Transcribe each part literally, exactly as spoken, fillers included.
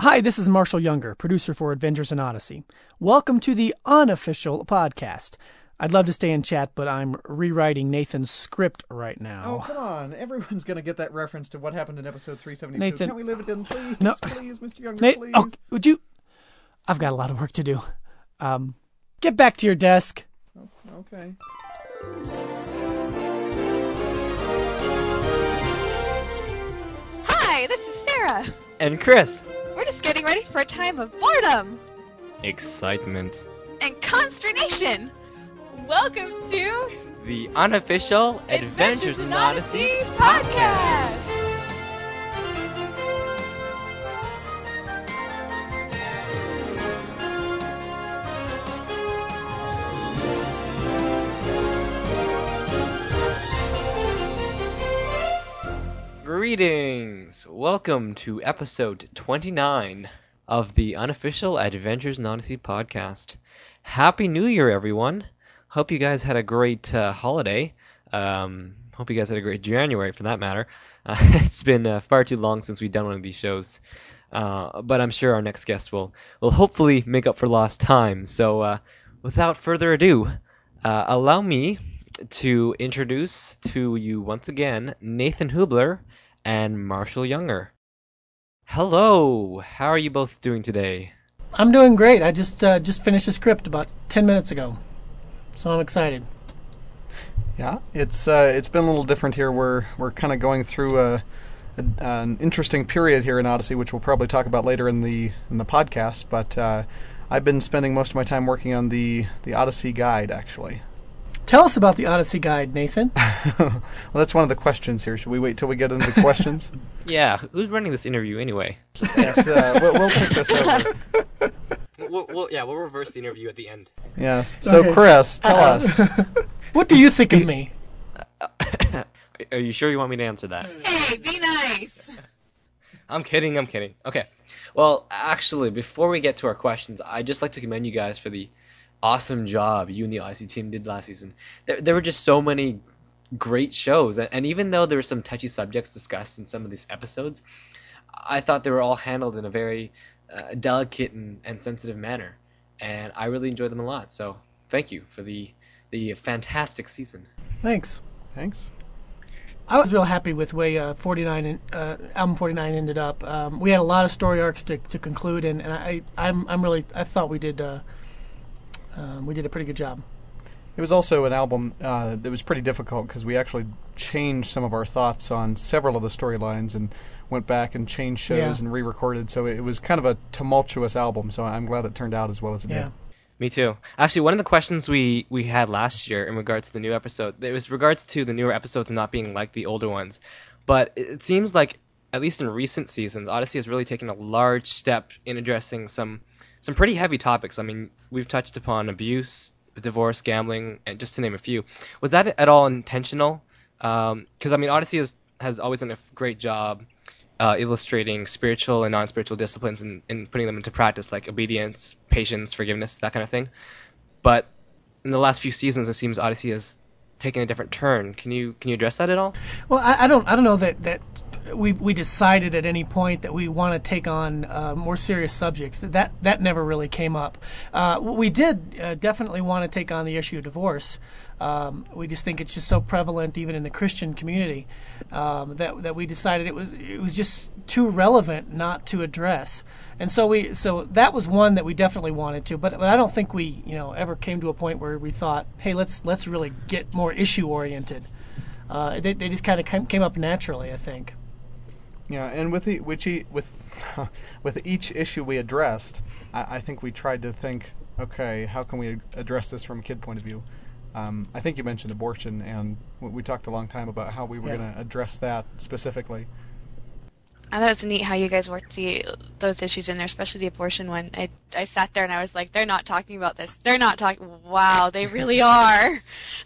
Hi, this is Marshall Younger, producer for Adventures in Odyssey. Welcome to the unofficial podcast. I'd love to stay and chat, but I'm rewriting Nathan's script right now. Oh, come on. Everyone's going to get that reference to what happened in episode three seventy-two. Nathan, Can't we live it in, please? No. Please, Mister Younger, Nate, please. oh, would you... I've got a lot of work to do. Um, get back to your desk. Oh, okay. Hi, this is Sarah. And Chris. We're just getting ready for a time of boredom Excitement. and consternation. Welcome to The unofficial Adventures in Odyssey podcast. Greetings! Welcome to episode twenty-nine of the unofficial Adventures in Odyssey podcast. Happy New Year, everyone! Hope you guys had a great uh, holiday. Um, hope you guys had a great January, for that matter. Uh, it's been uh, far too long since we've done one of these shows, uh, but I'm sure our next guest will, will hopefully make up for lost time. So, uh, without further ado, uh, allow me to introduce to you once again Nathan Hubler and Marshall Younger. Hello! How are you both doing today? I'm doing great. I just uh, just finished a script about ten minutes ago, so I'm excited. Yeah, it's uh, it's been a little different here. We're we're kind of going through a, a an interesting period here in Odyssey, which we'll probably talk about later in the in the podcast. But uh, I've been spending most of my time working on the the Odyssey guide, actually. Tell us about the Odyssey guide, Nathan. Well, that's one of the questions here. Should we wait till we get into the questions? Yeah, who's running this interview anyway? Yes, uh, we'll, we'll take this over. We'll, we'll, yeah, we'll reverse the interview at the end. Yes. So, Okay. Chris, tell Uh-oh. us. What do you think of me? Are you sure you want me to answer that? Hey, be nice. I'm kidding, I'm kidding. Okay. Well, actually, before we get to our questions, I'd just like to commend you guys for the awesome job you and the Odyssey team did last season. There, there were just so many great shows, and, and even though there were some touchy subjects discussed in some of these episodes, I thought they were all handled in a very uh, delicate and, and sensitive manner, and I really enjoyed them a lot. So thank you for the the fantastic season. Thanks. Thanks. I was real happy with the way uh, forty-nine, uh, album forty-nine ended up. Um, we had a lot of story arcs to, to conclude, and, and I, I'm, I'm really, I thought we did, uh, um, we did a pretty good job. It was also an album uh, that was pretty difficult because we actually changed some of our thoughts on several of the storylines and went back and changed shows Yeah. and re-recorded. So it was kind of a tumultuous album. So I'm glad it turned out as well as it Yeah. did. Me too. Actually, one of the questions we, we had last year in regards to the new episode, it was regards to the newer episodes not being like the older ones. But it, it seems like, at least in recent seasons, Odyssey has really taken a large step in addressing some some pretty heavy topics. I mean, we've touched upon abuse, divorce, gambling, and just to name a few. Was that at all intentional? Because, um, I mean, Odyssey has, has always done a great job Uh, illustrating spiritual and non-spiritual disciplines and, and putting them into practice, like obedience, patience, forgiveness, that kind of thing. But in the last few seasons, it seems Odyssey has taken a different turn. Can you can you address that at all? Well, I, I don't, I don't know that, that we we decided at any point that we want to take on uh, more serious subjects. That that never really came up. Uh, we did uh, definitely want to take on the issue of divorce. Um, we just think it's just so prevalent, even in the Christian community, um, that that we decided it was it was just too relevant not to address. And so we so that was one that we definitely wanted to. But but I don't think we you know ever came to a point where we thought, hey, let's let's really get more issue oriented. Uh, they they just kind of came, came up naturally, I think. Yeah, and with the, which e- with with each issue we addressed, I, I think we tried to think, okay, how can we address this from a kid point of view? Um, I think you mentioned abortion, and we, we talked a long time about how we were Yeah. going to address that specifically. I thought it was neat how you guys worked the, those issues in there, especially the abortion one. I, I sat there and I was like, they're not talking about this. They're not talking. Wow, they really are.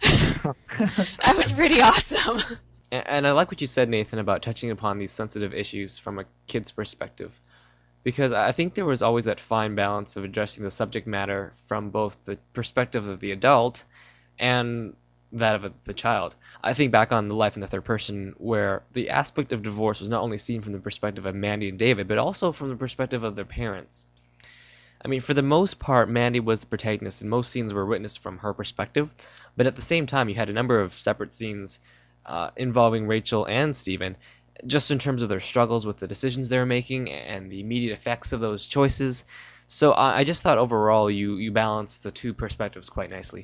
That was pretty awesome. And, and I like what you said, Nathan, about touching upon these sensitive issues from a kid's perspective. Because I think there was always that fine balance of addressing the subject matter from both the perspective of the adult and that of a, the child. I think back on The Life in the Third Person, where the aspect of divorce was not only seen from the perspective of Mandy and David, but also from the perspective of their parents. I mean, for the most part, Mandy was the protagonist, and most scenes were witnessed from her perspective, but at the same time, you had a number of separate scenes uh, involving Rachel and Steven, just in terms of their struggles with the decisions they were making and the immediate effects of those choices. So I, I just thought overall you, you balanced the two perspectives quite nicely.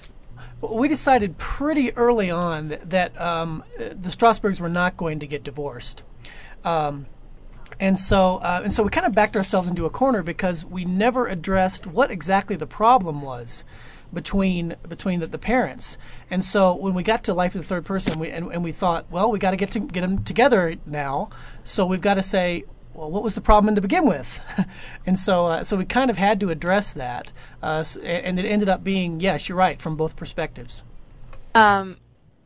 We decided pretty early on that, that um, the Strasbergs were not going to get divorced. Um, and so uh, and so we kind of backed ourselves into a corner because we never addressed what exactly the problem was between between the, the parents. And so when we got to Life of the Third Person, we and, and we thought, well, we got to get to get them together now. So we've got to say, well, what was the problem to begin with? and so uh, so we kind of had to address that. Uh, and it ended up being, yes, you're right, from both perspectives. Um,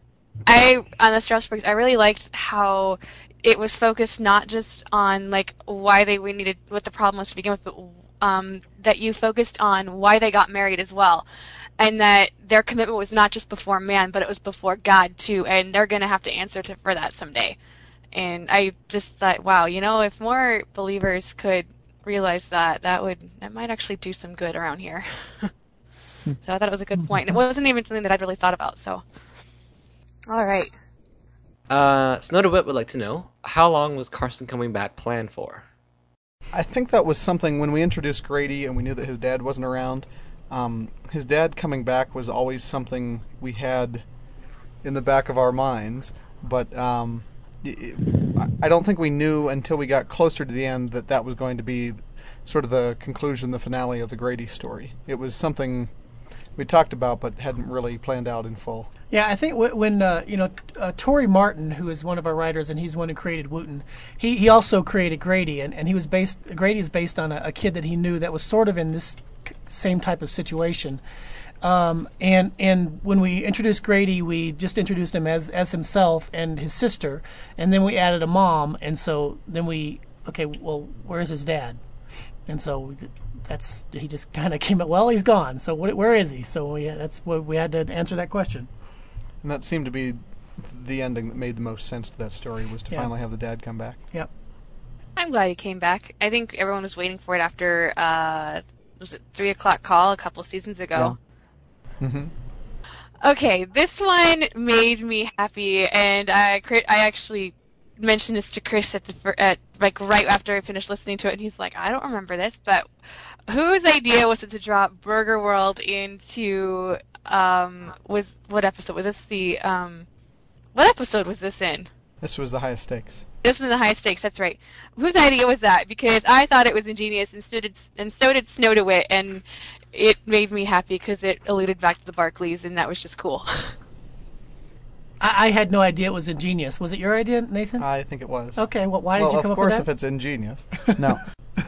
I, on the Strasbergs, I really liked how it was focused not just on, like, why they we needed, what the problem was to begin with, but um, that you focused on why they got married as well. And that their commitment was not just before man, but it was before God, too. And they're going to have to answer to, for that someday. And I just thought, wow, you know, if more believers could realize that, that would that might actually do some good around here. So I thought it was a good point. It wasn't even something that I'd really thought about. So, all right. Uh, Snow DeWitt would like to know, how long was Carson coming back planned for? I think that was something when we introduced Grady and we knew that his dad wasn't around. Um, his dad coming back was always something we had in the back of our minds, but um, it, I don't think we knew until we got closer to the end that that was going to be sort of the conclusion, the finale of the Grady story. It was something we talked about but hadn't really planned out in full. Yeah, I think w- when, uh, you know, uh, Tori Martin, who is one of our writers, and he's one who created Wooten, he, he also created Grady, and, and he was based, Grady is based on a, a kid that he knew that was sort of in this same type of situation. Um, and and when we introduced Grady, we just introduced him as, as himself and his sister, and then we added a mom, and so then we, okay, well, where's his dad? And so we, that's, he just kind of came up, well, he's gone, so what, where is he? So we, that's what we had to answer that question. And that seemed to be the ending that made the most sense to that story, was to Yeah. finally have the dad come back. Yep. I'm glad he came back. I think everyone was waiting for it after, uh, was it three o'clock call a couple seasons ago? Yeah. Mm-hmm. Okay, this one made me happy, and I I actually mentioned this to Chris at the at like right after I finished listening to it, and he's like, I don't remember this, but whose idea was it to drop Burger World into um was what episode was this the um what episode was this in? This was the highest stakes. This was in the high stakes, that's right. Whose idea was that? Because I thought it was ingenious, and so did, and so did Snow DeWitt, and it made me happy because it alluded back to the Barclays, and that was just cool. I, I had no idea it was ingenious. Was it your idea, Nathan? I think it was. Okay, well, why did well, you come of up with course, that? if it's ingenious. No.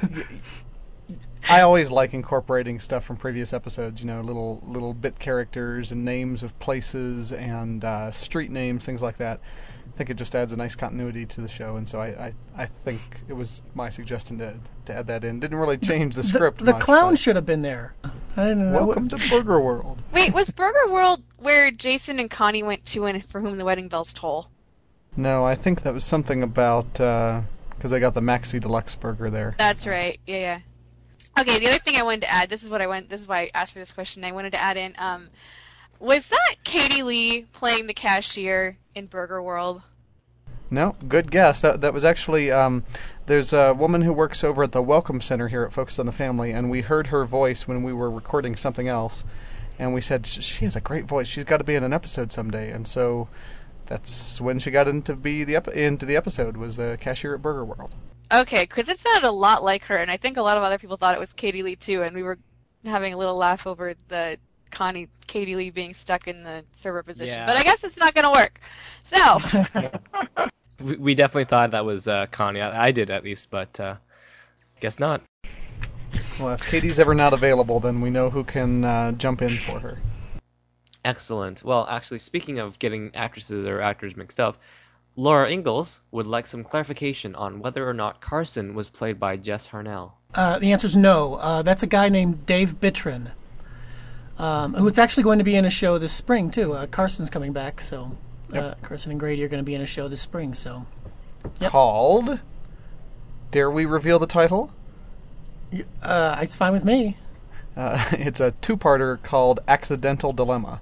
I always like incorporating stuff from previous episodes, you know, little little bit characters and names of places and uh, street names, things like that. I think it just adds a nice continuity to the show, and so I, I, I think it was my suggestion to to add that in. Didn't really change the script The, the much, clown but should have been there. I didn't know. welcome to Burger World. Wait, was Burger World where Jason and Connie went to and for whom the wedding bells toll? No, I think that was something about, because they got the Maxi Deluxe burger there. That's right. Yeah, yeah. Okay, the other thing I wanted to add, this is what I went, this is why I asked for this question. I wanted to add in, um, was that Katie Lee playing the cashier in Burger World? No, good guess. That that was actually, um, there's a woman who works over at the Welcome Center here at Focus on the Family, and we heard her voice when we were recording something else, and we said, she has a great voice. She's got to be in an episode someday, and so that's when she got into be the ep- into the episode, was the cashier at Burger World. Okay, because it sounded a lot like her, and I think a lot of other people thought it was Katie Lee too, and we were having a little laugh over the Connie, Katie Lee being stuck in the server position. Yeah. But I guess it's not going to work. So, We, we definitely thought that was uh, Connie. I, I did at least, but uh, guess not. Well, if Katie's ever not available, then we know who can uh, jump in for her. Excellent. Well, actually, speaking of getting actresses or actors mixed up, Laura Ingalls would like some clarification on whether or not Carson was played by Jess Harnell. Uh, the answer is no. Uh, that's a guy named Dave Bittrin. um, who it's actually going to be in a show this spring too. Uh, Carson's coming back, so uh, Yep. Carson and Grady are going to be in a show this spring. So Yep. Called. Dare we reveal the title? uh, it's fine with me. Uh, it's a two-parter called Accidental Dilemma.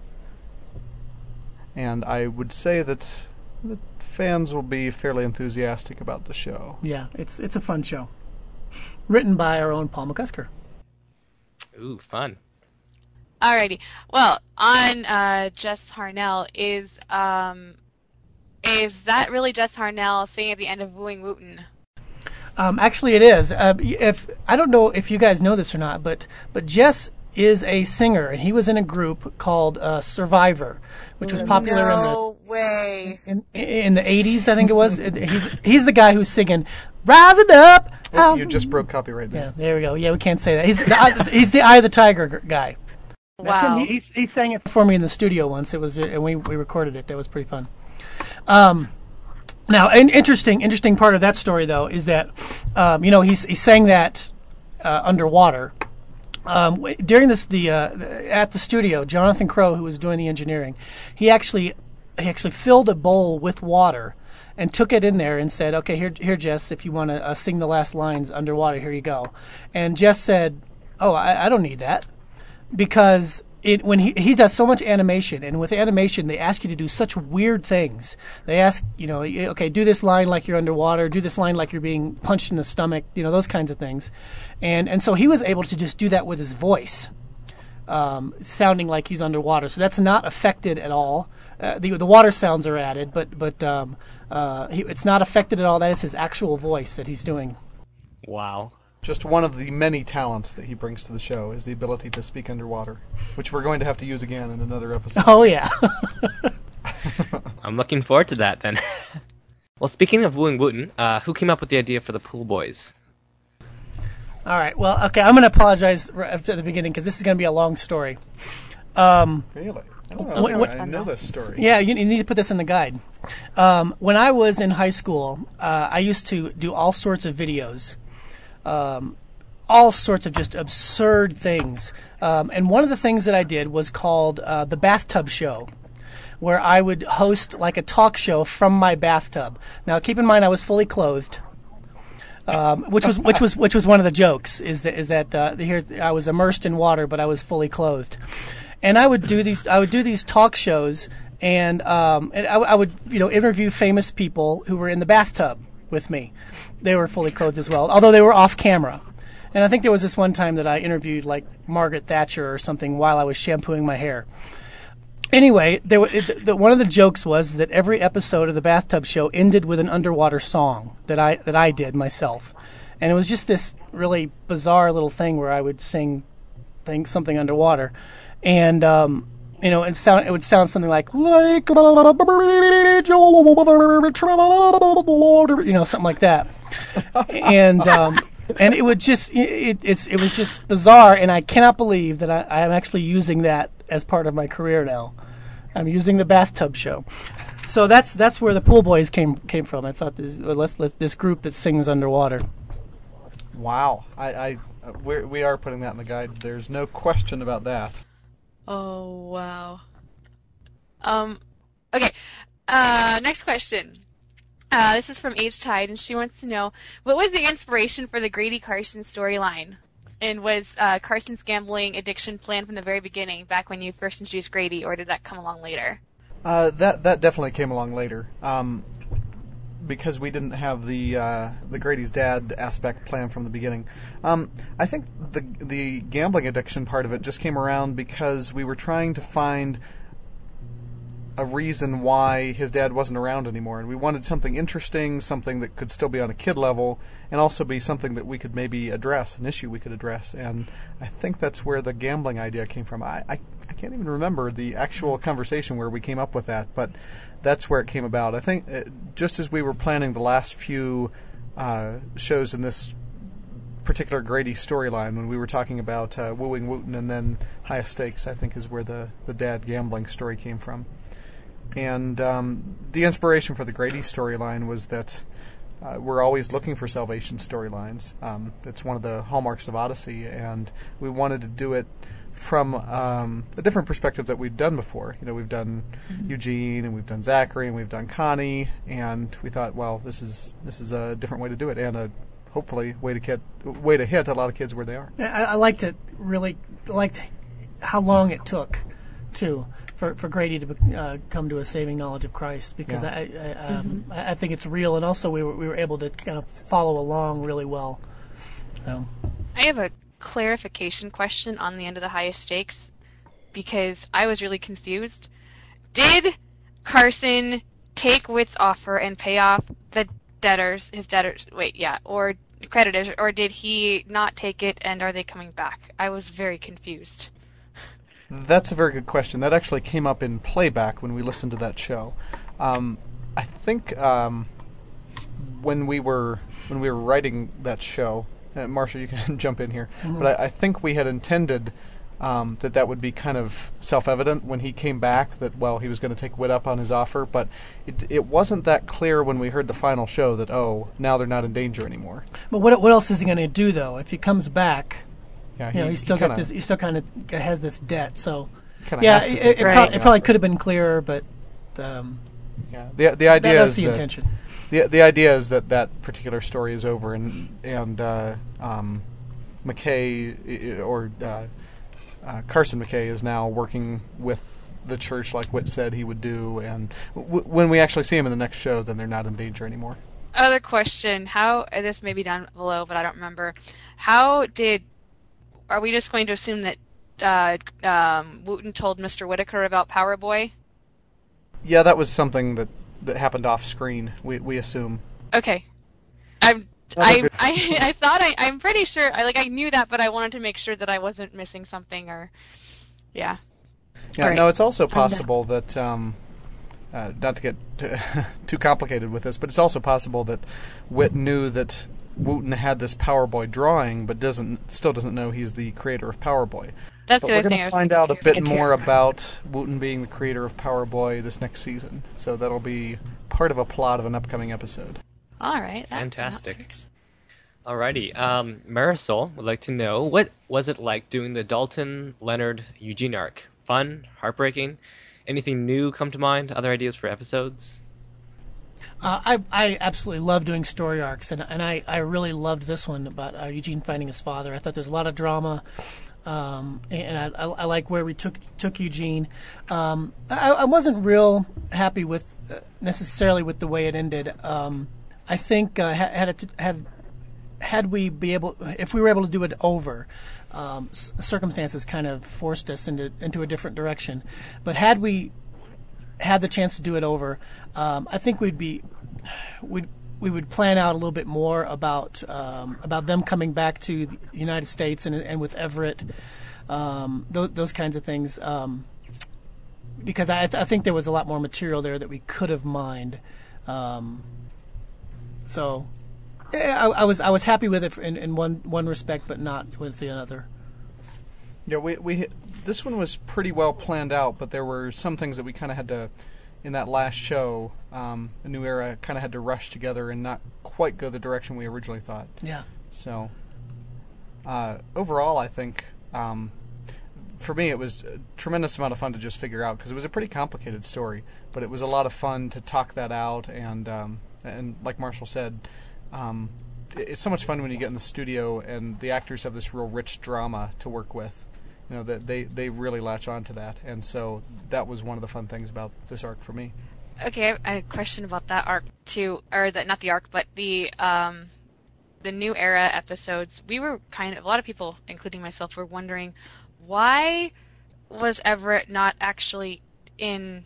And I would say that the fans will be fairly enthusiastic about the show. Yeah, it's it's a fun show. Written by our own Paul McCusker. Ooh, fun. Alrighty. Well, on uh, Jess Harnell, is um, is that really Jess Harnell singing at the end of Wooing Wooten? Um, actually, it is. Uh, if I don't know if you guys know this or not, but but Jess is a singer, and he was in a group called uh, Survivor, which was popular No way. in the in, in the eighties, I think it was. he's he's the guy who's singing "Rising Up." Oh, um, you just broke copyright there. Yeah, there we go. Yeah, we can't say that. He's the, he's the Eye of the Tiger g- guy. Wow. He, he, he sang it for me in the studio once. It was, and we we recorded it. That was pretty fun. Um, now, an interesting interesting part of that story though is that, um, you know, he's he sang that uh, underwater. Um, w- during this the, uh, the at the studio, Jonathan Crow, who was doing the engineering, he actually he actually filled a bowl with water and took it in there and said, "Okay, here, here, Jess, if you want to uh, sing the last lines underwater, here you go." And Jess said, "Oh, I, I don't need that," because it when he he does so much animation, and with animation they ask you to do such weird things. They ask, you know, okay, do this line like you're underwater, do this line like you're being punched in the stomach, you know, those kinds of things, and and so he was able to just do that with his voice, um, sounding like he's underwater. So that's not affected at all. Uh, the the water sounds are added, but but um, uh, he, it's not affected at all. That is his actual voice that he's doing. Wow. Just one of the many talents that he brings to the show is the ability to speak underwater, which we're going to have to use again in another episode. Oh yeah. I'm looking forward to that then. Well, speaking of Wooing Wooten, uh, who came up with the idea for the Pool Boys? All right. Well, okay. I'm going to apologize right at the beginning because this is going to be a long story. Um, Really? Oh, What- what- I know this story. yeah, you, you need to put this in the guide. Um, when I was in high school, uh, I used to do all sorts of videos, um, all sorts of just absurd things. Um, and one of the things that I did was called uh, the Bathtub Show, where I would host like a talk show from my bathtub. Now, keep in mind, I was fully clothed. Um, which was which was which was one of the jokes is that is that uh, here I was immersed in water, but I was fully clothed, and I would do these I would do these talk shows, and um, and I, I would you know interview famous people who were in the bathtub with me. They were fully clothed as well, although they were off camera. And I think there was this one time that I interviewed like Margaret Thatcher or something while I was shampooing my hair. Anyway, there were, it, the, one of the jokes was that every episode of the Bathtub Show ended with an underwater song that I that I did myself, and it was just this really bizarre little thing where I would sing, thing something underwater, and um, you know, it sound it would sound something like like you know something like that, and um, and it would just it it's it was just bizarre, and I cannot believe that I, I am actually using that as part of my career now. I'm using the Bathtub Show. So that's that's where the Pool Boys came came from. I thought this let's, let's, this group that sings underwater. Wow. I, I uh, we're, we are putting that in the guide. There's no question about that. Oh, wow. Um, okay. Uh, next question. Uh, this is from Age Tide, and she wants to know, what was the inspiration for the Grady Carson storyline? And was uh, Carson's gambling addiction planned from the very beginning, back when you first introduced Grady, or did that come along later? Uh, that that definitely came along later, um, because we didn't have the uh, the Grady's dad aspect planned from the beginning. Um, I think the the gambling addiction part of it just came around because we were trying to find a reason why his dad wasn't around anymore, and we wanted something interesting, something that could still be on a kid level, and also be something that we could maybe address, an issue we could address. And I think that's where the gambling idea came from. I, I, I can't even remember the actual conversation where we came up with that, but that's where it came about. I think uh, just as we were planning the last few uh, shows in this particular Grady storyline, when we were talking about uh, Wooing Wooten and then Highest Stakes, I think is where the, the dad gambling story came from. And um, the inspiration for the Grady storyline was that uh, we're always looking for salvation storylines. Um, it's one of the hallmarks of Odyssey, and we wanted to do it from um, a different perspective that we've done before. You know, we've done mm-hmm. Eugene, and we've done Zachary, and we've done Connie, and we thought, well, this is this is a different way to do it, and a hopefully way to get way to hit a lot of kids where they are. I, I liked it really liked how long it took too for for Grady to uh, come to a saving knowledge of Christ, because yeah. I I, um, mm-hmm. I I think it's real, and also we were we were able to kind of follow along really well. So. I have a clarification question on the end of the highest stakes, because I was really confused. Did Carson take Whit's offer and pay off the debtors, his debtors, wait, yeah, or creditors, or did he not take it, and are they coming back? I was very confused. That's a very good question. That actually came up in playback when we listened to that show. Um, I think um, when we were when we were writing that show, Uh, Marshall, you can jump in here. Mm-hmm. But I, I think we had intended um, that that would be kind of self-evident when he came back, that, well, he was going to take Whit up on his offer. But it, it wasn't that clear when we heard the final show that, oh, now they're not in danger anymore. But what what else is he going to do, though? If he comes back, yeah, he, you know, he's still he got this. He still kind of has this debt. So, yeah, it, it, it, right. pro- it probably could have been clearer, but um, yeah, the the idea that, is that's the that, intention. The the idea is that that particular story is over, and and uh, um, McKay or uh, uh, Carson McKay is now working with the church like Whit said he would do, and w- when we actually see him in the next show, then they're not in danger anymore. Other question: How this may be down below, but I don't remember. How did? Are we just going to assume that uh, um, Wooten told Mister Whitaker about Power Boy? Yeah, that was something that. that happened off screen, we we assume. Okay. I'm I, I I thought I I'm pretty sure I like I knew that, but I wanted to make sure that I wasn't missing something, or yeah. Yeah, right. no, it's also possible that um uh, not to get too, too complicated with this, but it's also possible that Whit knew that Wooten had this Power Boy drawing, but doesn't still doesn't know he's the creator of Power Boy. That's but the we're other thing I was find out too. a bit more about Wooten being the creator of Power Boy this next season, so that'll be part of a plot of an upcoming episode. All right, that, fantastic. That Alrighty, um, Marisol would like to know, what was it like doing the Dalton, Leonard, Eugene arc? Fun, heartbreaking, anything new come to mind? Other ideas for episodes? Uh, I I absolutely love doing story arcs, and and I, I really loved this one about uh, Eugene finding his father. I thought there's a lot of drama. Um, and I, I, I like where we took took Eugene. Um, I, I wasn't real happy with uh, necessarily with the way it ended. Um, I think uh, had it, had had we be able if we were able to do it over, um, c- circumstances kind of forced us into into a different direction. But had we had the chance to do it over, um, I think we'd be we'd. we would plan out a little bit more about um, about them coming back to the United States and and with Everett, um, those, those kinds of things. Um, because I, th- I think there was a lot more material there that we could have mined. Um, so yeah, I, I was I was happy with it in, in one one respect, but not with the other. Yeah, we we this one was pretty well planned out, but there were some things that we kind of had to. In that last show, um, A New Era kind of had to rush together and not quite go the direction we originally thought. Yeah. So, uh, overall, I think, um, for me, it was a tremendous amount of fun to just figure out, because it was a pretty complicated story, but it was a lot of fun to talk that out, and um, and like Marshall said, um, it's so much fun when you get in the studio and the actors have this real rich drama to work with. You know, that they, they really latch on to that, and so that was one of the fun things about this arc for me. Okay, I have a question about that arc too, or the, not the arc, but the um, the New Era episodes. We were kind of, a lot of people, including myself, were wondering why was Everett not actually in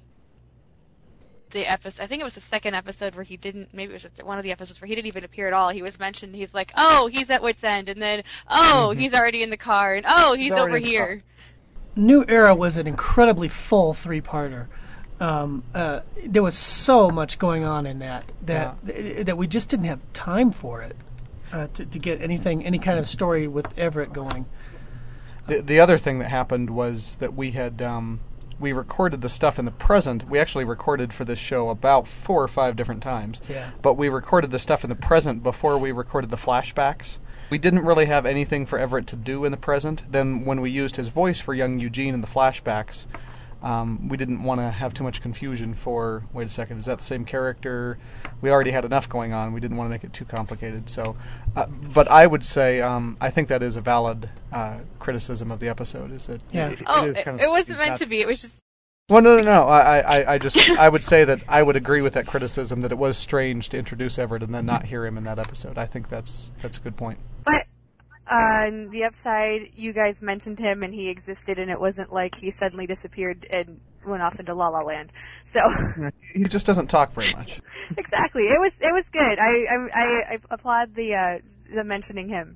the episode. I think it was the second episode where he didn't, maybe it was one of the episodes where he didn't even appear at all. He was mentioned, he's like, oh, he's at Whit's End, and then, oh, Mm-hmm. he's already in the car, and oh, he's, He's already over in the here. New Era was an incredibly full three-parter. Um, uh, there was so much going on in that that th- that we just didn't have time for it uh, to, to get anything, any kind of story with Everett going. The the other thing that happened was that we had um, we recorded the stuff in the present. We actually recorded for this show about four or five different times. Yeah. But we recorded the stuff in the present before we recorded the flashbacks. We didn't really have anything for Everett to do in the present. Then when we used his voice for young Eugene in the flashbacks, um, we didn't want to have too much confusion for, wait a second, is that the same character? We already had enough going on. We didn't want to make it too complicated. So, uh, but I would say um, I think that is a valid uh, criticism of the episode, is that Yeah. it, Oh, it, is it, kind of it wasn't meant not- to be. It was just. Well, no, no, no. I, I, I just, I would say that I would agree with that criticism that it was strange to introduce Everett and then not hear him in that episode. I think that's that's a good point. But on the upside, you guys mentioned him and he existed, and it wasn't like he suddenly disappeared and went off into La La Land. So He just doesn't talk very much. exactly, it was it was good. I I, I, I applaud the uh, the mentioning him.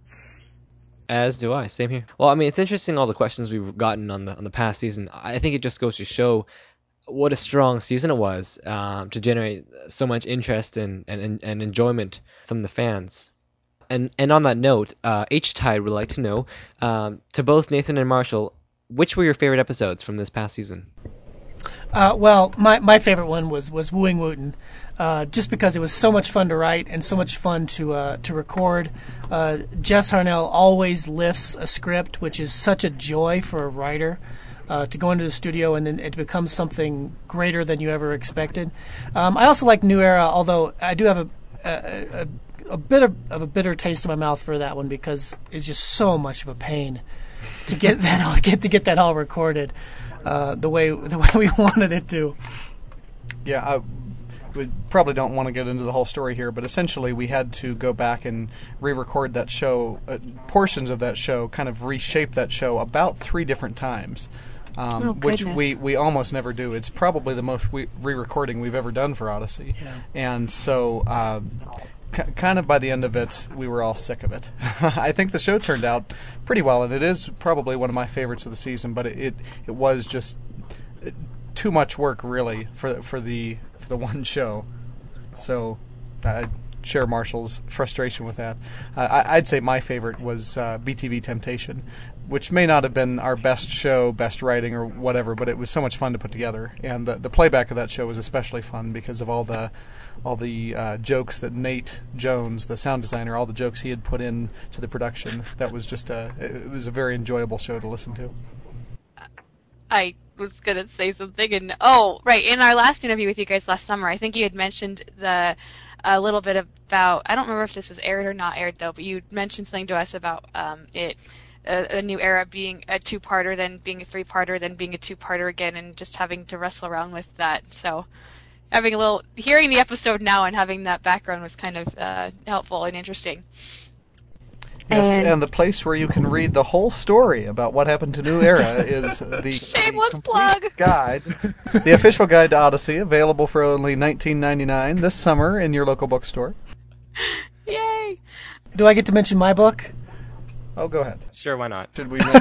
As do I. Same here. Well, I mean, it's interesting all the questions we've gotten on the on the past season. I think it just goes to show what a strong season it was um, to generate so much interest and, and, and enjoyment from the fans. And and on that note, uh, H-Tide would like to know, um, to both Nathan and Marshall, which were your favorite episodes from this past season? Uh, well, my, my favorite one was, was Wooing Wooten, uh, just because it was so much fun to write and so much fun to uh, to record. Uh, Jess Harnell always lifts a script, which is such a joy for a writer, uh, to go into the studio and then it becomes something greater than you ever expected. Um, I also like New Era, although I do have a a, a, a bit of, of a bitter taste in my mouth for that one because it's just so much of a pain to get that all, get to get that all recorded. Uh, the way the way we wanted it to. Yeah, I, we probably don't want to get into the whole story here, but essentially we had to go back and re-record that show, uh, portions of that show, kind of reshape that show about three different times, um, Oh, which goodness. we, we almost never do. It's probably the most we, re-recording we've ever done for Odyssey. Yeah. And so um, k- kind of by the end of it, we were all sick of it. I think the show turned out pretty well, and it is probably one of my favorites of the season, but it, it, it was just uh, too much work, really, for for the for the one show. So I share Marshall's frustration with that. Uh, I, I'd say my favorite was uh, B T V Temptation, which may not have been our best show, best writing, or whatever, but it was so much fun to put together. And the, the playback of that show was especially fun because of all the all the uh, jokes that Nate Jones, the sound designer, all the jokes he had put in to the production. That was just a it was a very enjoyable show to listen to. I was gonna say something, and oh, right, in our last interview with you guys last summer, I think you had mentioned the a little bit about. I don't remember if this was aired or not aired though, but you mentioned something to us about um, it. A, a new era being a two-parter, then being a three-parter, then being a two-parter again, and just having to wrestle around with that. So, having a little hearing the episode now and having that background was kind of uh, helpful and interesting. Yes, And- and the place where you can read the whole story about what happened to New Era is the Shameless complete plug. guide, the official guide to Odyssey, available for only nineteen ninety-nine this summer in your local bookstore. Yay! Do I get to mention my book? Oh, go ahead. Sure, why not? Should we? Make,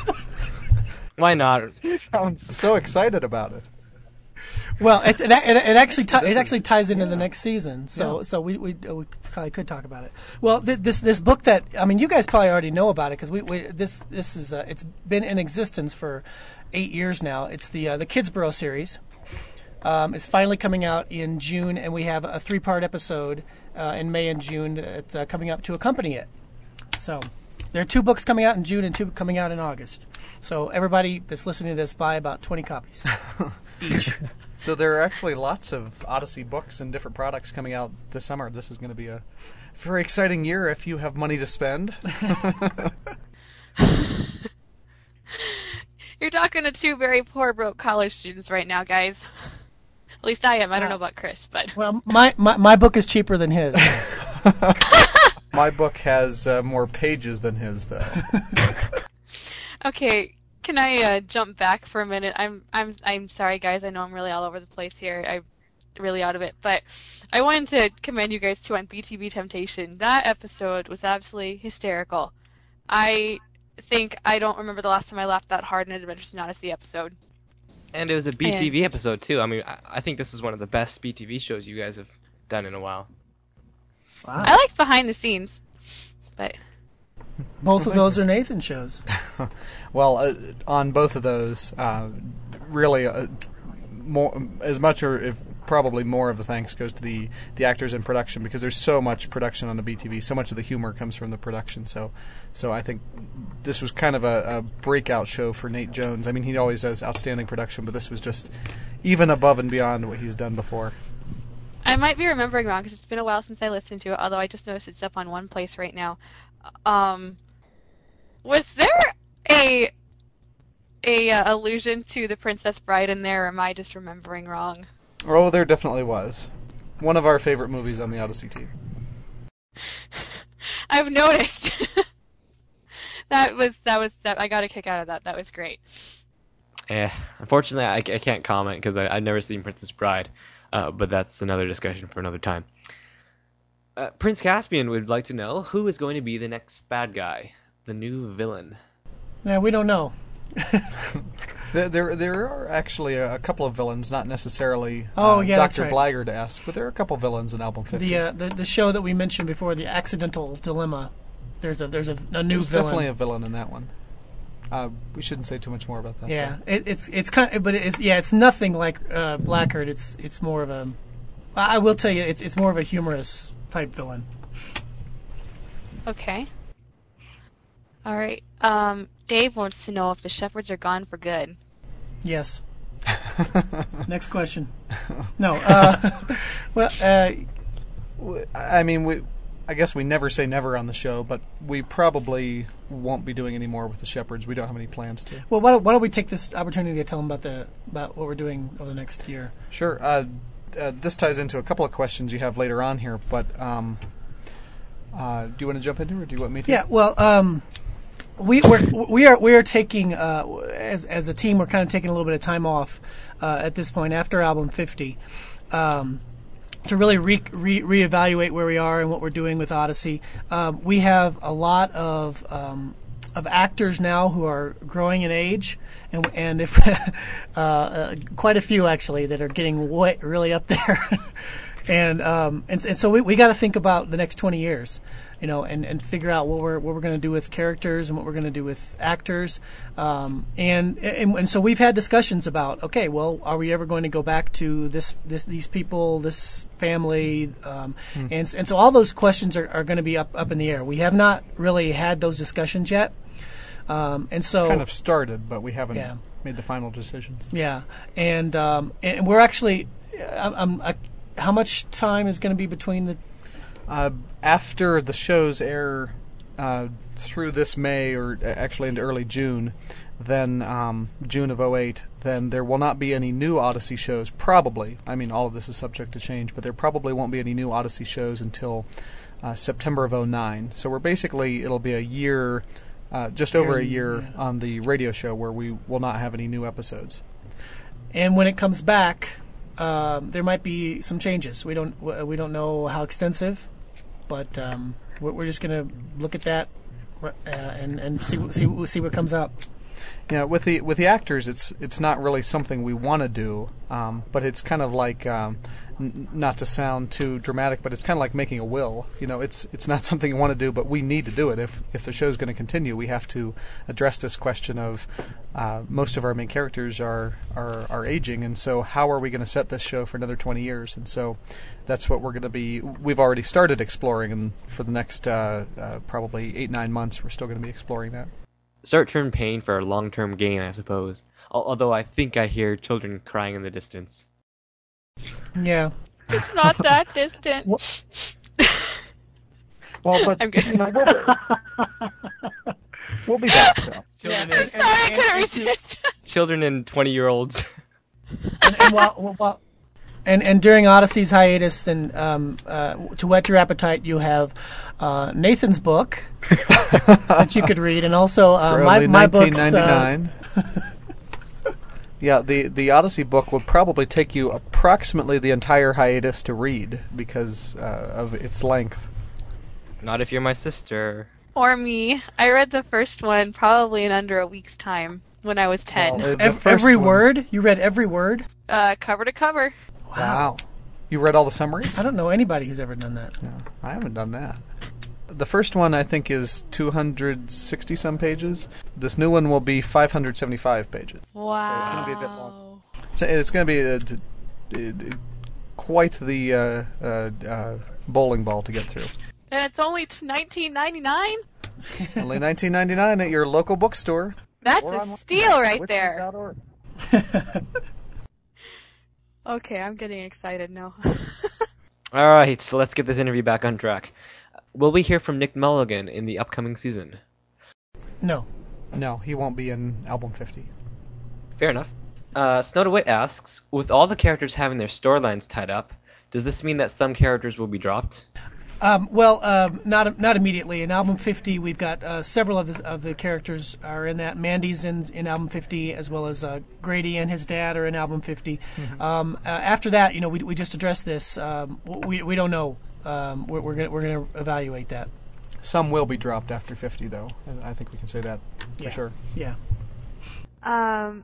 Why not? I'm so excited about it. Well, it's, it, it, it actually ti it actually ties into the next season, so so we we, uh, we probably could talk about it. Well, th- this this book that I mean, you guys probably already know about it because we, we this this is uh, it's been in existence for eight years now. It's the uh, the Kidsborough series. Um, it's finally coming out in June, and we have a three part episode uh, in May and June. It's uh, coming up to accompany it. So there are two books coming out in June and two coming out in August. So everybody that's listening to this, buy about twenty copies each. So there are actually lots of Odyssey books and different products coming out this summer. This is going to be a very exciting year if you have money to spend. You're talking to two very poor, broke college students right now, guys. At least I am. I don't know about Chris, but Well, my, my, my book is cheaper than his. My book has uh, more pages than his, though. okay. Can I uh, jump back for a minute? I'm I'm I'm sorry, guys. I know I'm really all over the place here. I'm really out of it, but I wanted to commend you guys too on B T V Temptation. That episode was absolutely hysterical. I think I don't remember the last time I laughed that hard in an Adventures in Odyssey episode. And it was a B T V episode too. I mean, I, I think this is one of the best B T V shows you guys have done in a while. Wow. I like behind the scenes, but Both of those are Nathan shows. Well, uh, on both of those, uh, really, uh, more as much or if probably more of the thanks goes to the, the actors in production, because there's so much production on the B T V. So much of the humor comes from the production. So so I think this was kind of a, a breakout show for Nate Jones. I mean, he always does outstanding production, but this was just even above and beyond what he's done before. I might be remembering wrong because it's been a while since I listened to it, although I just noticed it's up on One Place right now. Um, was there a a uh, allusion to The Princess Bride in there, or am I just remembering wrong? Oh, there definitely was. One of our favorite movies on the Odyssey team. I've noticed. that was that was that I got a kick out of that. That was great. Yeah, unfortunately, I, I can't comment because I've never seen Princess Bride, uh, but that's another discussion for another time. Uh, Prince Caspian would like to know who is going to be the next bad guy, the new villain. Yeah, we don't know. there, there, there are actually a, a couple of villains, not necessarily oh, uh, yeah, Doctor right. Blagger-esque, but there are a couple of villains in album fifty. The, uh, the the show that we mentioned before, The Accidental Dilemma. There's a there's a, a new There's villain. definitely a villain in that one. Uh, we shouldn't say too much more about that. Yeah, it, it's it's kind of, but it's yeah, it's nothing like uh, Blackheart. It's it's more of a. I will tell you, it's it's more of a humorous type villain. Okay. All right. Um, Dave wants to know if the Shepherds are gone for good. Yes. Next question. No. Uh, well, uh, I mean, we. I guess we never say never on the show, but we probably won't be doing any more with the Shepherds. We don't have any plans to. Well, why don't, why don't we take this opportunity to tell them about the about what we're doing over the next year? Sure. Uh, uh, this ties into a couple of questions you have later on here, but um, uh, do you want to jump into it, or do you want me to? Yeah. Well, um, we we're, we are we are taking uh, as as a team, we're kind of taking a little bit of time off uh, at this point after album fifty. Um, to really re, re, reevaluate where we are and what we're doing with Odyssey. Um, we have a lot of um, of actors now who are growing in age, and and if uh, uh, quite a few actually that are getting way, really up there, and um, and and so we we got to think about the next twenty years. You know, and, and figure out what we're what we're going to do with characters and what we're going to do with actors, um, and, and and so we've had discussions about, okay, well, are we ever going to go back to this this these people, this family, um, mm. and and so all those questions are, are going to be up up in the air. We have not really had those discussions yet, um, and so kind of started, but we haven't yeah. made the final decisions. Yeah, and um, and we're actually, I'm, I'm, I, how much time is going to be between the Uh, after the shows air uh, through this May, or actually into early June, then um, June of oh eight, then there will not be any new Odyssey shows, probably. I mean, all of this is subject to change, but there probably won't be any new Odyssey shows until uh, September of oh nine. So we're basically, it'll be a year, uh, just over a year yeah. on the radio show where we will not have any new episodes. And when it comes back, um, there might be some changes. We don't we don't know how extensive. But um, we're, we're just going to look at that uh, and and see see see what comes up. Yeah, with the with the actors, it's it's not really something we want to do, um, but it's kind of like um, n- not to sound too dramatic, but it's kind of like making a will. You know, it's it's not something you want to do, but we need to do it. If if the show's going to continue, we have to address this question of uh, most of our main characters are are are aging, and so how are we going to set this show for another twenty years? And so that's what we're going to be. We've already started exploring, and for the next uh, uh, probably eight nine months, we're still going to be exploring that. Short-term pain for long-term gain, I suppose. Al- although I think I hear children crying in the distance. Yeah. It's not that distant. Well, but I'm good. you know, we'll, we'll be back. Though. Yeah, And- I'm and- sorry, I and- couldn't and- resist. Children and twenty-year-olds. and, and while, while, and and during Odyssey's hiatus, and um, uh, to whet your appetite, you have uh, Nathan's book that you could read, and also uh, For my only my books. nineteen ninety-nine. Uh, Yeah, the the Odyssey book will probably take you approximately the entire hiatus to read because uh, of its length. Not if you're my sister. Or me. I read the first one probably in under a week's time when I was ten. Well, the ev- first every one- word you read, every word. Uh, cover to cover. Wow. You read all the summaries? I don't know anybody who's ever done that. No, I haven't done that. The first one, I think, is two hundred sixty some pages. This new one will be five hundred seventy-five pages. Wow. gonna be a bit long. So it's going to be a, d- d- quite the uh, uh, uh, bowling ball to get through. And it's only nineteen ninety-nine? Only nineteen ninety-nine at your local bookstore. That's Or a on steal right witches there. dot org. Okay, I'm getting excited now. All right, so let's get this interview back on track. Will we hear from Nick Mulligan in the upcoming season? No. No, he won't be in album fifty. Fair enough. Uh, Snow to Wit asks, with all the characters having their storylines tied up, does this mean that some characters will be dropped? Um, well, um, not not immediately. In album fifty, we've got uh, several of the of the characters are in that. Mandy's in in album fifty, as well as uh, Grady and his dad are in album fifty. Mm-hmm. Um, uh, after that, you know, we we just addressed this. Um, we we don't know. Um, we're we're gonna we're gonna evaluate that. Some will be dropped after fifty, though. I think we can say that for Yeah. sure. Yeah. Um,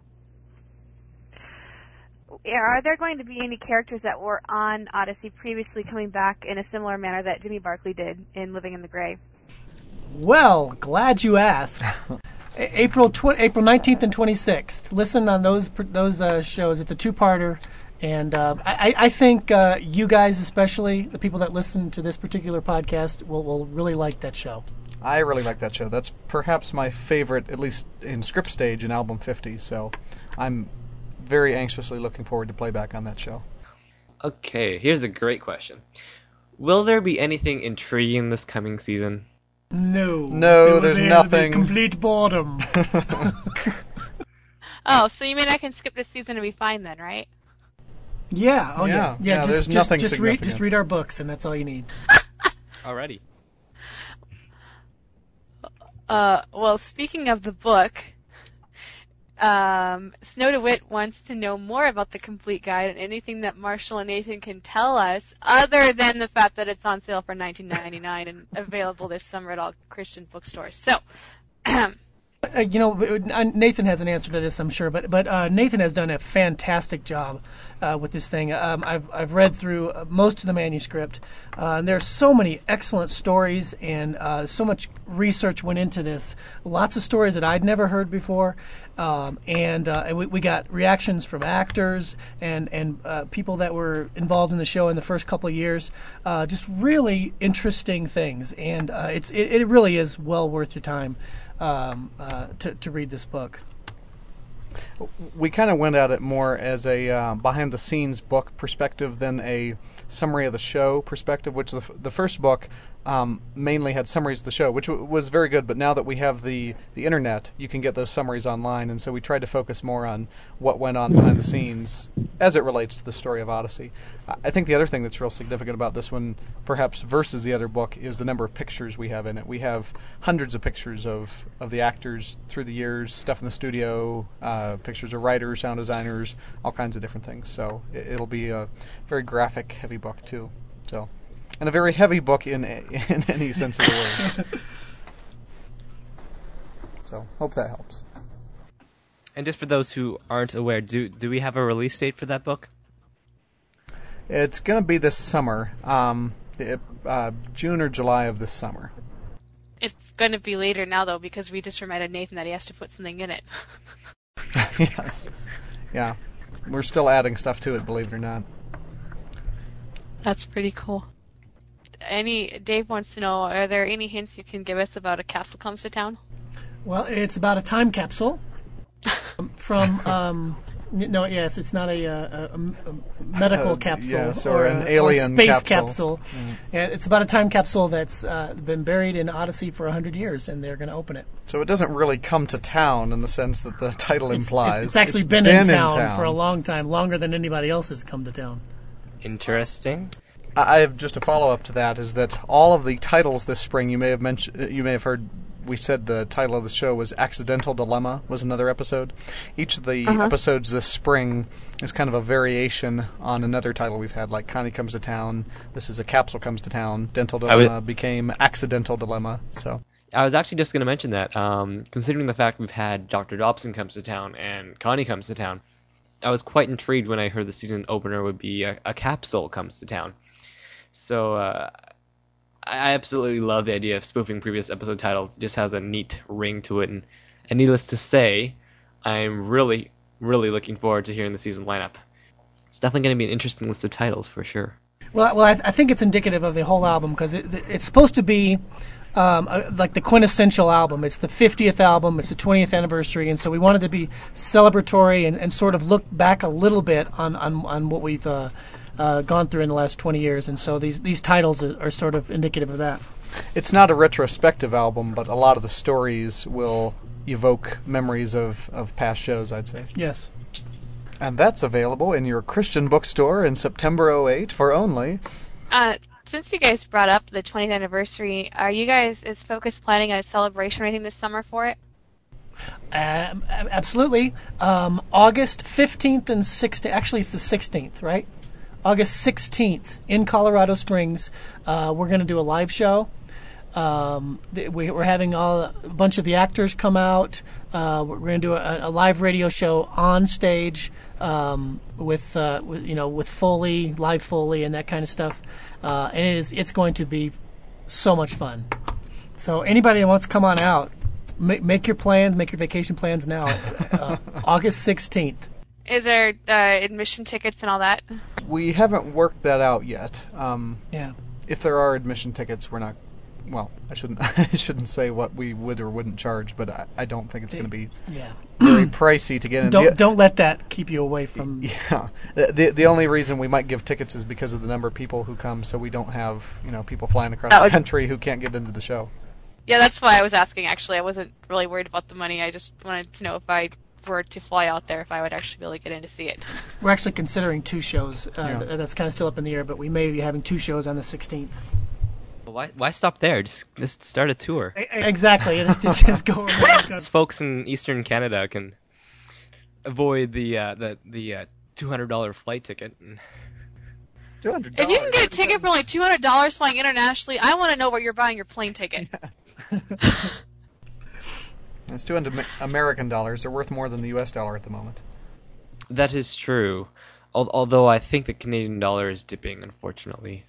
are there going to be any characters that were on Odyssey previously coming back in a similar manner that Jimmy Barkley did in Living in the Grave? Well, glad you asked. A- April tw- April nineteenth and twenty-sixth. Listen on those pr- those uh, shows. It's a two-parter, and uh, I, I think uh, you guys, especially the people that listen to this particular podcast, will will really like that show. I really like that show. That's perhaps my favorite, at least in script stage, in album fifty. So I'm very anxiously looking forward to playback on that show. Okay, here's a great question. Will there be anything intriguing this coming season? No. No, It'll there's be- it'll be nothing. Complete boredom. Oh, so you mean I can skip this season and be fine then, right? Yeah. Oh yeah. Yeah, Yeah. yeah, just there's just, nothing just read significant. just read our books, and that's all you need. Alrighty. Uh, well, speaking of the book, um, Snow to Wit wants to know more about the complete guide and anything that Marshall and Nathan can tell us, other than the fact that it's on sale for nineteen ninety-nine and available this summer at all Christian bookstores. So, Uh, you know, uh, Nathan has an answer to this, I'm sure, but but uh, Nathan has done a fantastic job uh, with this thing. Um, I've I've read through uh, most of the manuscript, uh, and there's so many excellent stories, and uh, so much research went into this. Lots of stories that I'd never heard before, um, and uh, and we, we got reactions from actors and and uh, people that were involved in the show in the first couple of years. Uh, just really interesting things, and uh, it's it, it really is well worth your time. Um, uh, to, to read this book. We kind of went at it more as a uh, behind-the-scenes book perspective than a summary of the show perspective, which the, f- the first book um, mainly had summaries of the show, which w- was very good, but now that we have the, the internet, you can get those summaries online, and so we tried to focus more on what went on behind the scenes as it relates to the story of Odyssey. I I think the other thing that's real significant about this one, perhaps versus the other book, is the number of pictures we have in it. We have hundreds of pictures of, of the actors through the years, stuff in the studio, uh, pictures of writers, sound designers, all kinds of different things. So it, it'll be a very graphic, heavy book too. So, and a very heavy book in in any sense of the word. So hope that helps. And just for those who aren't aware, do do we have a release date for that book? It's going to be this summer, um, it, uh, June or July of this summer. it's going to be later now, though, because we just reminded Nathan that he has to put something in it. Yes. Yeah. We're still adding stuff to it, believe it or not. That's pretty cool. Any Dave wants to know, are there any hints you can give us about a capsule comes to town? Well, it's about a time capsule from. Um, n- no, yes, it's not a, uh, a, a medical Uh, capsule yes, or, or an a, alien or space capsule. capsule. And it's about a time capsule that's uh, been buried in Odyssey for a hundred years, and they're going to open it. So it doesn't really come to town in the sense that the title implies. It's actually It's been, in, in town town for a long time, longer than anybody else has come to town. Interesting. I have just a follow-up to that is that all of the titles this spring you may have mentioned, you may have heard. We said the title of the show was Accidental Dilemma was another episode. Each of the Uh-huh. episodes this spring is kind of a variation on another title we've had, like Connie Comes to Town. This is A Capsule Comes to Town. Dental I would- Dilemma became Accidental Dilemma. So I was actually just going to mention that, um, considering the fact we've had Doctor Dobson Comes to Town and Connie Comes to Town, I was quite intrigued when I heard the season opener would be a, a Capsule Comes to Town. So uh, I absolutely love the idea of spoofing previous episode titles. It just has a neat ring to it, and, and needless to say, I'm really, really looking forward to hearing the season lineup. it's definitely going to be an interesting list of titles for sure. Well, well, I, I think it's indicative of the whole album because it, it's supposed to be um, a, like the quintessential album. It's the fiftieth album. It's the twentieth anniversary, and so we wanted to be celebratory and, and sort of look back a little bit on on, on what we've uh, uh, gone through in the last twenty years. And so these these titles are, are sort of indicative of that. It's not a retrospective album, but a lot of the stories will evoke memories of, of past shows, I'd say. Yes. And that's available in your Christian bookstore in September oh eight for only... Uh, since you guys brought up the twentieth anniversary, are you guys, is Focus planning a celebration or anything this summer for it? Um, absolutely. Um, August fifteenth and sixteenth, actually it's the sixteenth, right? August sixteenth in Colorado Springs, uh, we're going to do a live show. Um, th- we, we're having all, a bunch of the actors come out. Uh, we're going to do a, a live radio show on stage um, with, uh, with, you know, with Foley, live Foley, and that kind of stuff. Uh, and it is, it's going to be so much fun. So anybody that wants to come on out, make, make your plans, make your vacation plans now. Uh, August sixteenth. Is there uh, admission tickets and all that? We haven't worked that out yet. Um, Yeah. If there are admission tickets, we're not... Well, I shouldn't I shouldn't say what we would or wouldn't charge, but I, I don't think it's going to be Yeah. very pricey to get in. Don't The- don't let that keep you away from. Yeah, the, the the only reason we might give tickets is because of the number of people who come, so we don't have you know people flying across That the would- country who can't get into the show. Yeah, that's why I was asking, actually. I wasn't really worried about the money. I just wanted to know if I were to fly out there, if I would actually be able to get in to see it. We're actually considering two shows. Uh, Yeah. th- that's kind of still up in the air, but we may be having two shows on the sixteenth. Why why stop there? Just just start a tour. Exactly. It's just, just go around. Us folks in Eastern Canada can avoid the uh, the the uh, two hundred dollar flight ticket. two hundred If you can get a ticket for only two hundred dollars flying internationally, I want to know where you're buying your plane ticket. It's two hundred American dollars. They're worth more than the U S dollar at the moment. That is true. Al- although I think the Canadian dollar is dipping, unfortunately.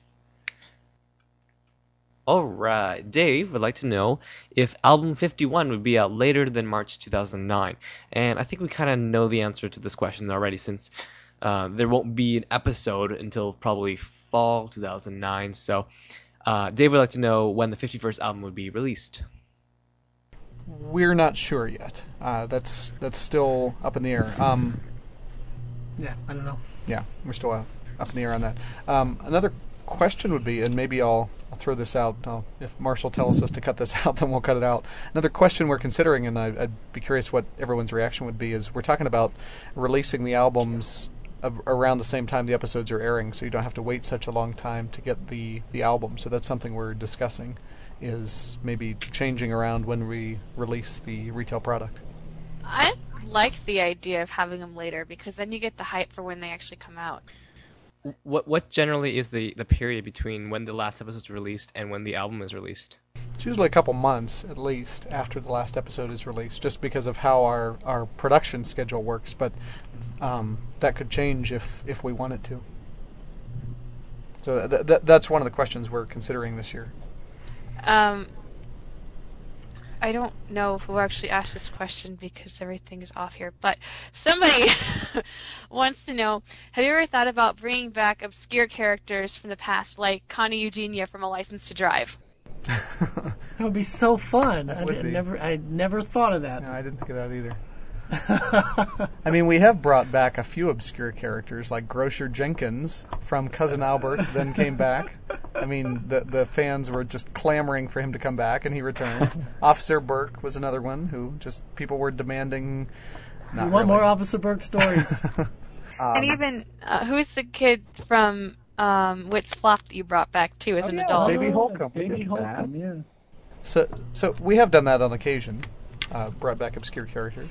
Alright, Dave would like to know if album fifty-one would be out later than March two thousand nine. And I think we kind of know the answer to this question already, since uh, there won't be an episode until probably fall two thousand nine. So uh, Dave would like to know when the fifty-first album would be released. We're not sure yet. Uh, that's that's still up in the air. Um, Yeah, I don't know. yeah, we're still uh, up in the air on that. Um, another question would be, and maybe I'll, I'll throw this out. I'll, if Marshall tells us to cut this out, then we'll cut it out. Another question we're considering, and I, I'd be curious what everyone's reaction would be, is we're talking about releasing the albums of, around the same time the episodes are airing, so you don't have to wait such a long time to get the, the album. So that's something we're discussing, is maybe changing around when we release the retail product. I like the idea of having them later, because then you get the hype for when they actually come out. What what generally is the, the period between when the last episode is released and when the album is released? It's usually a couple months, at least, after the last episode is released, just because of how our, our production schedule works, but um, that could change if, if we wanted to. So th- th- that's one of the questions we're considering this year. Um, I don't know who actually asked this question because everything is off here, but somebody wants to know, have you ever thought about bringing back obscure characters from the past, like Connie Eugenia from A License to Drive? That would be so fun. I would did- be. never, I never thought of that. No, I didn't think of that either. I mean, we have brought back a few obscure characters, like Grocer Jenkins from Cousin Albert, then came back. I mean, the the fans were just clamoring for him to come back, and he returned. Officer Burke was another one who just people were demanding. Not we want really. more Officer Burke stories. And even, uh, who's the kid from um, Wits Flop that you brought back, too, as Oh, an yeah, adult? Baby Holcomb. Baby Baby Holcomb. Holcomb, yeah. So, so we have done that on occasion, uh, brought back obscure characters.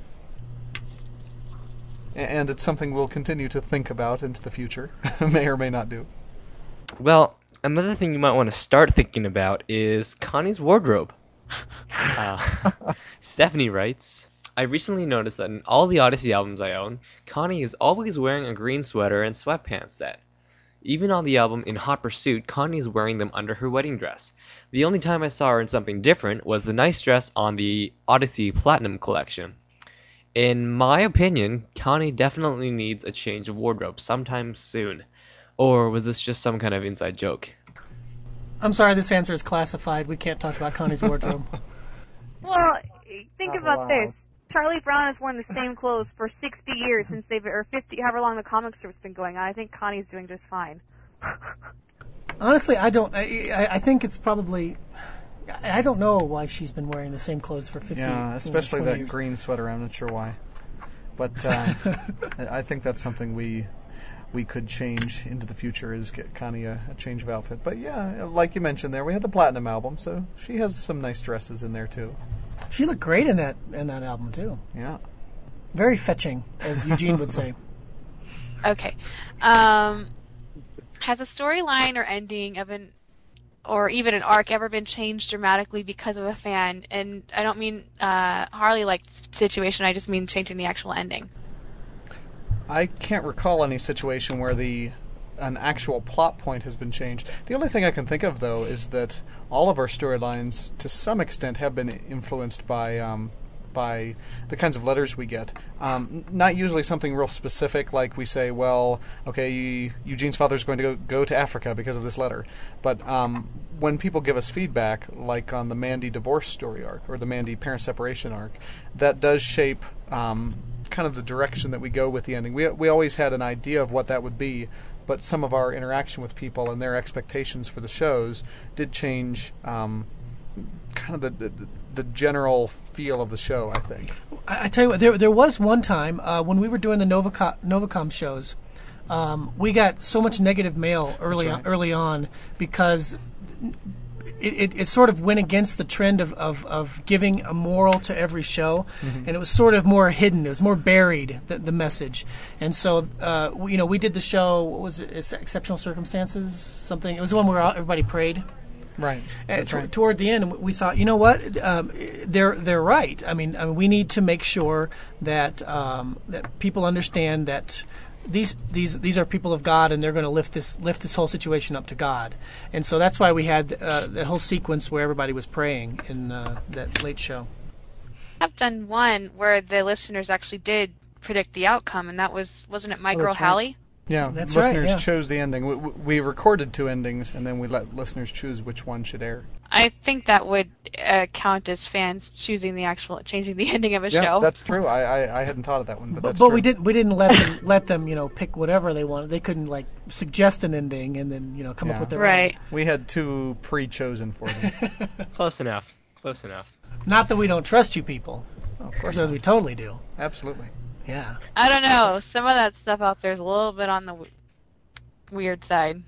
A- And it's something we'll continue to think about into the future, may or may not do. Well, another thing you might want to start thinking about is Connie's wardrobe. Uh, Stephanie writes, I recently noticed that in all the Odyssey albums I own, Connie is always wearing a green sweater and sweatpants set. Even on the album In Hot Pursuit, Connie is wearing them under her wedding dress. The only time I saw her in something different was the nice dress on the Odyssey Platinum collection. In my opinion, Connie definitely needs a change of wardrobe sometime soon. Or was this just some kind of inside joke? I'm sorry, this answer is classified. We can't talk about Connie's wardrobe. Well, think Not about allowed. this. Charlie Brown has worn the same clothes for sixty years since they've, or fifty, however long the comic strip's been going on. I think Connie's doing just fine. Honestly, I don't. I, I- I think it's probably. I I don't know why she's been wearing the same clothes for fifty. Yeah, you know, especially twenty that years. green sweater. I'm not sure why, but um, I I think that's something we we could change into the future, is get Connie a, a change of outfit. But yeah, like you mentioned there, we had the Platinum album, so she has some nice dresses in there too. She looked great in that in that album too. Yeah. Very fetching, as Eugene would say. Okay. Um, has a storyline or ending of an, or even an arc, ever been changed dramatically because of a fan? And I don't mean uh, Harley-like situation. I just mean changing the actual ending. I can't recall any situation where the an actual plot point has been changed. The only thing I can think of, though, is that all of our storylines, to some extent, have been influenced by um, by the kinds of letters we get. Um, n- not usually something real specific, like we say, well, okay, Eugene's father's going to go, go to Africa because of this letter. But um, when people give us feedback, like on the Mandy divorce story arc or the Mandy parent separation arc, that does shape um, kind of the direction that we go with the ending. We we always had an idea of what that would be, but some of our interaction with people and their expectations for the shows did change um, kind of the, the the general feel of the show, I think. I, I tell you what, there there was one time uh, when we were doing the Novaco- Novacom shows, um, we got so much negative mail early That's on, right. early on because it, it, it sort of went against the trend of, of, of giving a moral to every show, Mm-hmm. and it was sort of more hidden. It was more buried, the, the message. And so, uh, we, you know, we did the show. What was it? Ex- Exceptional Circumstances, something. It was the one where all- everybody prayed. Right. Uh, That's t- right. Toward the end, we thought, you know what? Um, they're they're right. I mean, I mean, we need to make sure that um, that people understand that these these these are people of God, and they're going to lift this lift this whole situation up to God. And so that's why we had uh, that whole sequence where everybody was praying in uh, that late show. I've done one where the listeners actually did predict the outcome, and that was, wasn't it My Oh, Girl that's right. Hallie? Yeah, That's right, listeners yeah. chose the ending. We, we recorded two endings, and then we let listeners choose which one should air. I think that would uh, count as fans choosing the actual, changing the ending of a Yeah, show. that's true. I, I, I hadn't thought of that one, but, But, that's but true. we didn't we didn't let them let them you know pick whatever they wanted. They couldn't like suggest an ending and then you know come Yeah. up with their Right. own. We had two pre-chosen for them. Close enough. Close enough. Not that we don't trust you people, Of course, because we totally do. absolutely. Yeah. I don't know. Some of that stuff out there is a little bit on the w- weird side.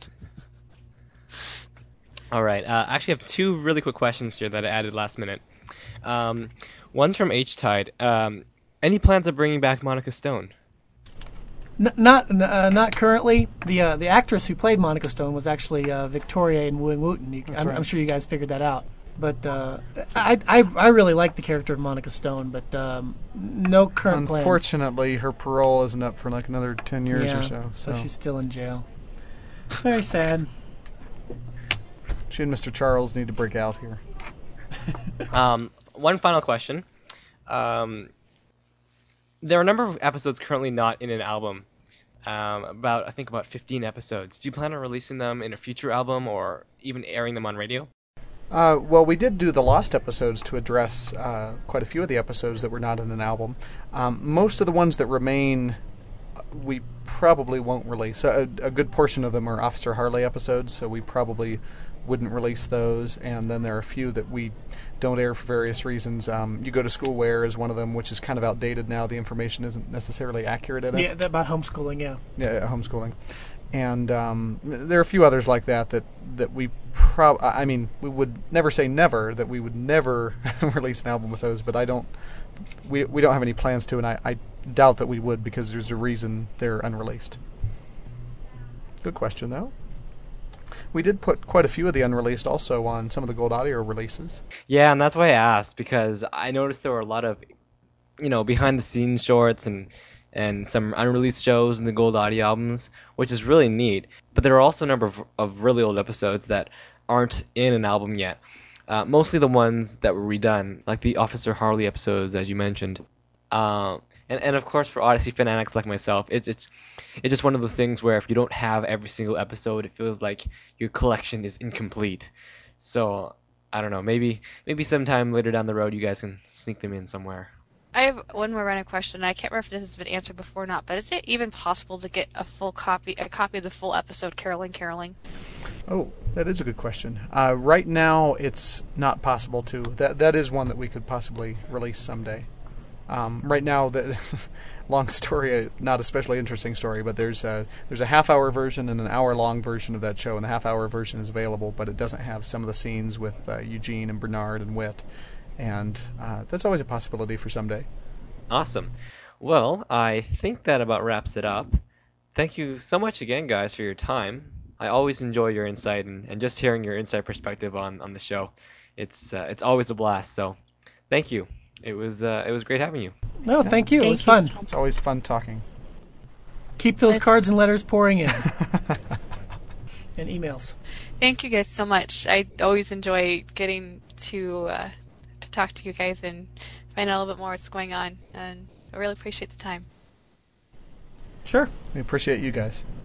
All right. Uh, I actually have two really quick questions here that I added last minute. Um, one's from H-Tide. Um, any plans of bringing back Monica Stone? N- not uh, not currently. The uh, the actress who played Monica Stone was actually uh, Victoria in Wing Wooten. You, I'm, right. I'm sure you guys figured that out. But uh, I, I I really like the character of Monica Stone, but um, no current plans. Unfortunately, her parole isn't up for like another ten years yeah, or so. so So she's still in jail. Very sad. she and Mister Charles need to break out here. Um, one final question. Um, there are a number of episodes currently not in an album. Um, about I think about fifteen episodes. Do you plan on releasing them in a future album or even airing them on radio? Uh, well, we did do the Lost episodes to address uh, quite a few of the episodes that were not in an album. Um, most of the ones that remain, we probably won't release. A, a good portion of them are Officer Harley episodes, so we probably wouldn't release those. And then there are a few that we don't air for various reasons. Um, You Go to School Where is one of them, which is kind of outdated now. The information isn't necessarily accurate in it. Yeah, about homeschooling. Yeah. Yeah, homeschooling. And um, there are a few others like that that, that we prob I mean, we would never say never, that we would never release an album with those, but I don't, we we don't have any plans to, and I, I doubt that we would because there's a reason they're unreleased. Good question, though. We did put quite a few of the unreleased also on some of the Gold Audio releases. Yeah, and that's why I asked, because I noticed there were a lot of, you know, behind the scenes shorts and and some unreleased shows in the Gold Audio albums, which is really neat. But there are also a number of, of really old episodes that aren't in an album yet. Uh, mostly the ones that were redone, like the Officer Harley episodes, as you mentioned. Uh, And and of course for Odyssey fanatics like myself, it's it's it's just one of those things where if you don't have every single episode, it feels like your collection is incomplete. So I don't know, maybe maybe sometime later down the road you guys can sneak them in somewhere. I have one more random question. I can't remember if this has been answered before or not, but is it even possible to get a full copy, a copy of the full episode, Caroling, Caroling? Oh, that is a good question. Uh, right now, it's not possible to. That that is one that we could possibly release someday. Um, right now, the long story, not especially interesting story, but there's a there's a half-hour version and an hour-long version of that show, and the half-hour version is available, but it doesn't have some of the scenes with uh, Eugene and Bernard and Whit, and uh, that's always a possibility for someday. Awesome. Well, I think that about wraps it up. Thank you so much again, guys, for your time. I always enjoy your insight and, and just hearing your inside perspective on, on the show. It's uh, it's always a blast. So, thank you. It was uh, it was great having you. No, thank you. It Thank was you. fun. It's always fun talking. Keep those cards and letters pouring in. And emails. Thank you guys so much. I always enjoy getting to uh, to talk to you guys and find out a little bit more what's going on, and I really appreciate the time. Sure. We appreciate you guys.